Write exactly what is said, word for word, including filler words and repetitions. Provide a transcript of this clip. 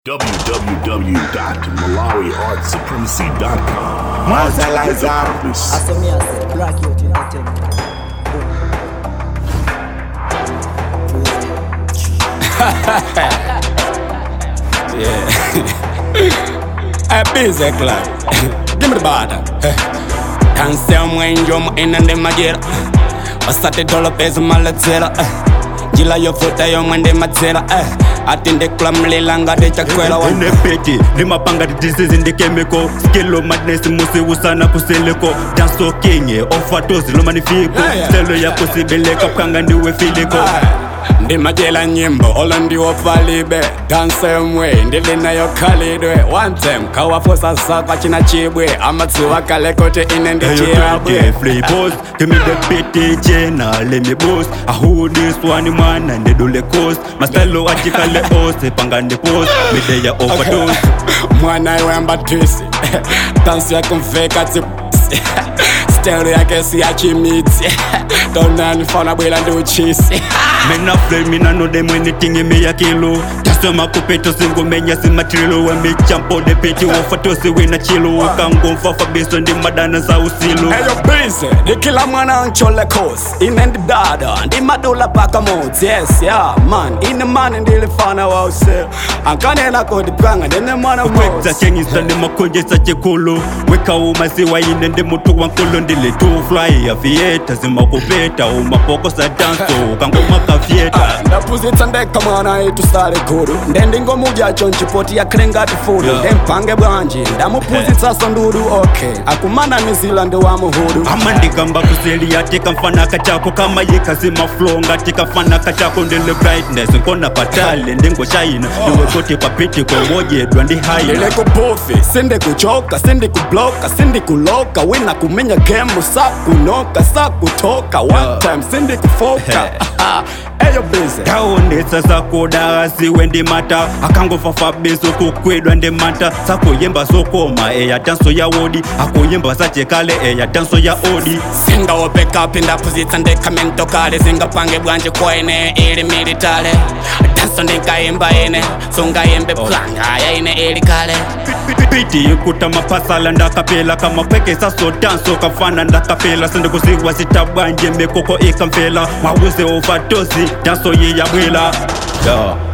w w w dot malawi art supremacy dot com. Marshalize artists. As me I say, Black Youth Entertainment. Yeah. A busy club. Give me the bottom. Can't say I'm when you're in and then my dear. I started all up as my latera. Jila yo futa yo mwende matera. Atinde club mlilanga de chakwela wa. Ine peti, lima panga di disease in the chemical. Skillo madness musi usana kuseleko. Danso kinye, overdose lo manifiko. Stelo ya kusibele kapkanga ndiwe filiko. Ndi majela nyimbo, olo ndiwo falibe. Dance mwe, ndili na yo kalidwe. One time, kawa fosa saka china chibwe. Amatsuwa kale kote ine ndi chirabwe. Hey, free boss, give me the pity chena, let me boss. I hold this one man and they do the coast. My style achikale ose, panga ndi post. Mide ya overdose. Mwana iwemba twisi. Dance ya kumfeka tipusi. Stereo yake si ya chimiti. Dona nifona bwela ndi uchisi. Mena flame, me no know them anything in me a kilo. Just a makupeto single menya si material. When me jump on the pity, one for tossy win a chilo. Can go for for based on the madana sa usilo. Hey yo busy, the killer mwana nchole coast. In and the dada, and the madula paka modes. Yes, yeah, man. In the man and the fana wa use. Ankane na ko di panga, then the mwana Wek za chengi stande makonje sa chekolo. Weka uma siwa ine ndi mutu wankolo ndile to fly ya fieta. Zima kupeta, uma poko sa danso. Kangoma ka fieta. Ndapuzitsa ndeka mwana itu stare kudu. Ndendingo muja chonchipoti ya krenga tifudu. Ndempange bwanji, ndamupuzitsa sondudu. Okay, akumana nizila ndi wa muhudu. Amandika mba kuseli ya tika mfana kachako. Kama yika zima flow nga tika mfana kachako. Ndile brightness, nkona patale, ndengo shine. Niwe kote kwa piti kwa moje, dwandi high. Ndile kubufi, sindi kuchoka, sindi kubloka, sindi kuloka. Wina kumenya game, sa kunoka, sa kutoka. One time, sindi kufoka. Eyo busy. Taonetsa sako dagasi wendi mata. Akango fafa beso kukwedwa ndi mata. Sako yemba sokoma eya danso ya wodi. Ako yemba sache kale eya danso ya odi. Singa wopeka pinda puzitsa ndeka mento kale. Singa pange bwanje kwa ine ili militale. Danso ndeka yemba ine. Songa yembe planga ya ine ili kale. Piti ikuta mapasala ndakapela. Kama peke saso danso kafana ndakapela. Sende kusigwa sitabanje mekoko ikamfela. Mawuze overdose danso ye ya mwela. Yeah.